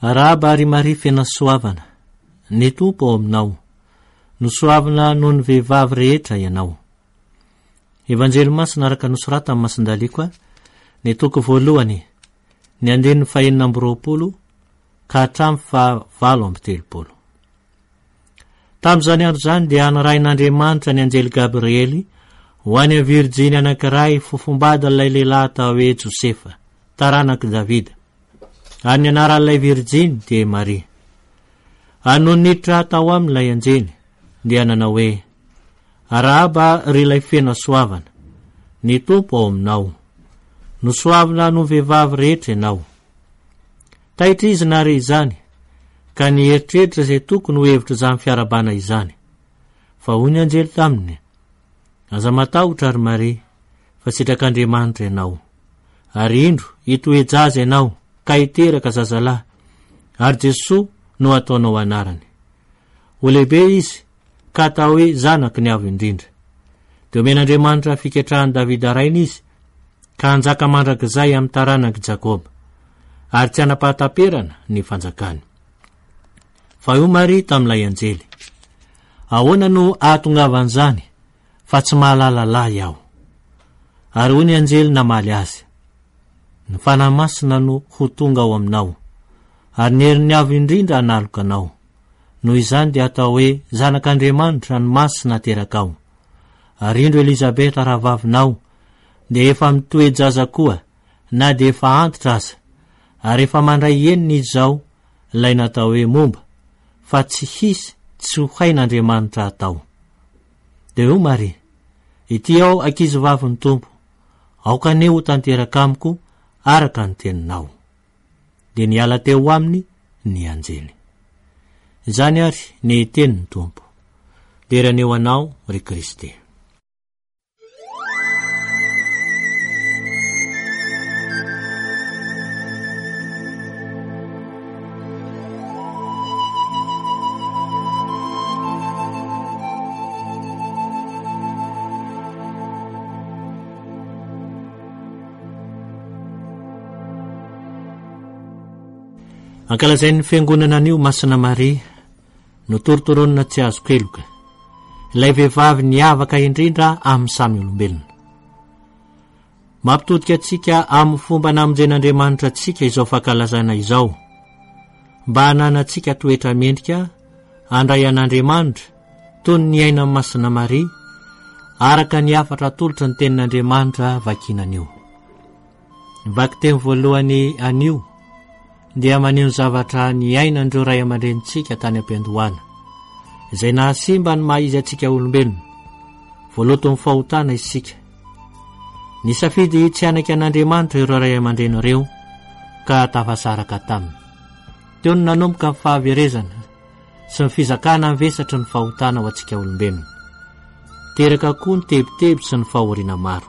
Araba ary Maria fena soavana, ny Tompo ao aminao, no soavana noho ny vehivavy rehetra ianao. Evanjely masina araka nosorata amin'ny Masindaliko, ny toko 1, ny 2:4 ka hatramin'ny 7:30. Tamin'izany andro zany dia narahin'Andriamanitra ny anjely Gabriely ho any Virjiny anankiray fofombadin'ilay lehilahy atao hoe Josefa, taranaky Davida. Ary ny anaran'ilay Virjiny dia Maria. Ano niditra tao amin'ilay anjely dia nanao hoe: Araba ry ilay fena soavana, ny Tompo ao aminao, no soavana no vehivavy rehetra ianao. Tahitrizina ary izany, ka nieritreritra izay tokony ho hevitra izany fiarabana izany. Fa hoy ny anjely taminy: aza matahotra ary Maria, fa sitrak'Andriamanitra ianao, ary indro hitoejaza ianao ka hiteraka zazalahy, ary Jesosy no ataonao anarany. Ho lehibe izy ka atao hoe zanaky ny avo indrindra. Dia omen'Andriamanitra fiketrahany Davida rainy izy, ka hanjaka mandrakizay amin'ny taranaky Jakoba, ary tsy hanapahataperana ny fanjakany. Fa io Maria tamin'ilay anjely: ahoana no ahatongavan'izany, fa tsy mahalala lahy aho? Ary hoy ny anjely namaly azy: ny fanahy masina no ho tonga ao aminao, ary ny herin'ny avo indrindra hanaloka anao. Noho izany dia atao hoe zanak'Andriamanitra ny masina teraka ao. Ary indro Elizabeta rahavavinao dia efa mitoejaza koa, na dia efa antitra aza, ary efa mandray eniny izy zao, ilay natao hoe momba, fa tsy hisy tsy ho hain'Andriamanitra atao. Dia io Maria: ity ao ankizy vavin'ny Tompo, aoka ne ho tanteraka amiko araka ny teninao. Dia niala teo aminy ny anjely. Izany ary ny tenin'ny Tompo. Deraneo anao ry Kristy. Ankalazay ny fiangonana anio Masina Maria no torotoronina tsy azo keloka, ilay vehivavy niavaka indrindra amin'ny samy olombelona. Mampitodika antsika amin'ny fomba namonjen'Andriamanitra antsika izao fankalazana izao, mba hananantsika toetra mendrika handray an'Andriamanitra toy ny aina amin'ny Masina Maria, araka ny afatra tolotra ny tenin'Andriamanitra vakinanio. Vaky teny voalohany anio dia maneho ny zavatra ny ainandreo ray aman-drenitsika tany am-piandohana, izay nahasimba ny maha izy antsika olombelona, voaloto ny fahotana isika. Nisafidy tsy anaky an'Andriamanitra ireo ray aman-dreny ireo ka tafasaraka taminy. Teo ny nanomboka ny fahaverezana sy ny fizakana mivesatra ny fahotana ho antsika olombelona, teraka koa ny tebiteby sy ny fahoriana maro.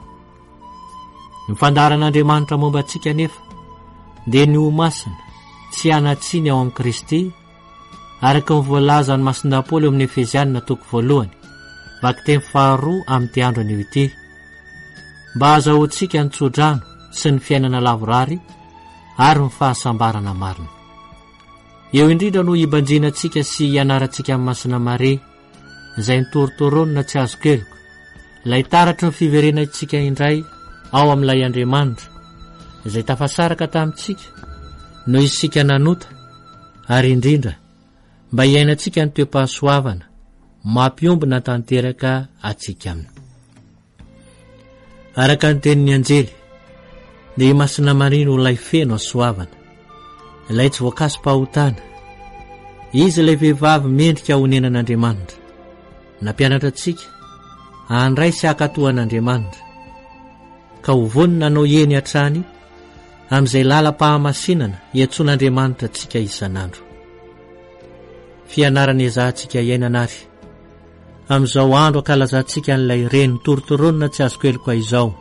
Ny fandaharan'Andriamanitra momba antsika nefa dia ny ho masina tsy anatsiny ao amin'ny Kristy, araka ny voalaza ny Masindapoly amin'ny Efezianina toko 1, vaky teny 2 amin'ny andro anio ity, mba azahoantsika ny tsodrano sy ny fiainana lavorary ary ny fahasambarana marina. Eo indrindra no ibanjina antsika sy ianarantsika amin'ny Masina Maria, izay nitorotoronina tsy azo keloko, ilay taratry ny fiverenantsika indray ao amin'ilay Andriamanitra, izay tafasaraka tamintsika no isika nanota, ary indrindra mba iainantsika ny toe-pahasoavana mampiombona tanteraka atsika aminy. Araka ny tenin'ny anjely dia Masina Maria no ilay feno asoavana, ilay tsy voankasom-pahotana. Izy ilay vehivavy mendrika honenan'Andriamanitra, nampianatra antsika handray sy hakatohan'Andriamanitra, ka ho vonina nanao eny hatrany amin'izay lalam-pahamasinana iantson'Andriamanitra antsika isan'andro. Fianarana ezahantsika iainana ary amin'izao andro ankalazantsika n'ilay reny torotoronina tsy azo keloka izao.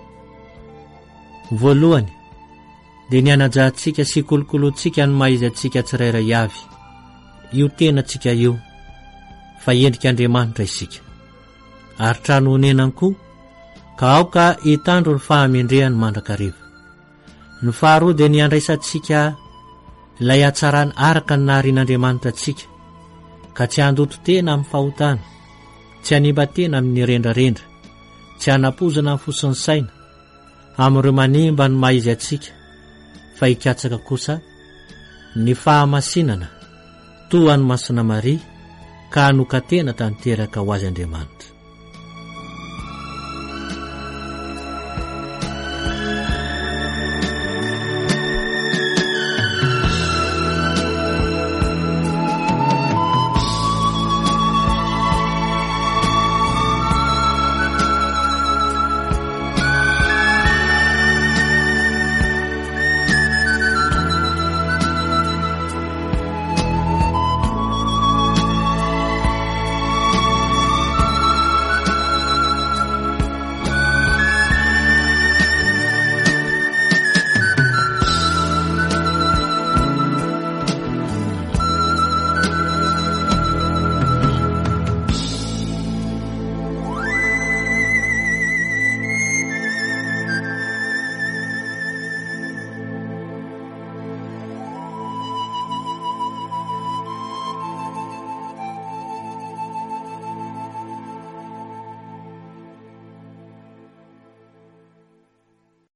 Voalohany dia ny anajantsika sy kolokoloantsika ny maha izy antsika tsirairay avy, io tenantsika io, fa endrik'Andriamanitra isika, ary trano honenany koa, ka aoka hitandro ny fahamendrehany mandrakariva. Ny faharoa dia ny andraisantsika ilay hatsarany araka ny naharian'Andriamanitra antsika, ka tsy handoto tena amin'ny fahotana, tsy hanimba tena amin'ny rendrarendra, tsy hanapozana amin'ny fosiny saina amin'ireo manimba ny maha izy antsika, fa hikatsaka kosa ny fahamasinana toa ny Masina Maria, ka hanoka tena tanteraka ho azy Andriamanitra.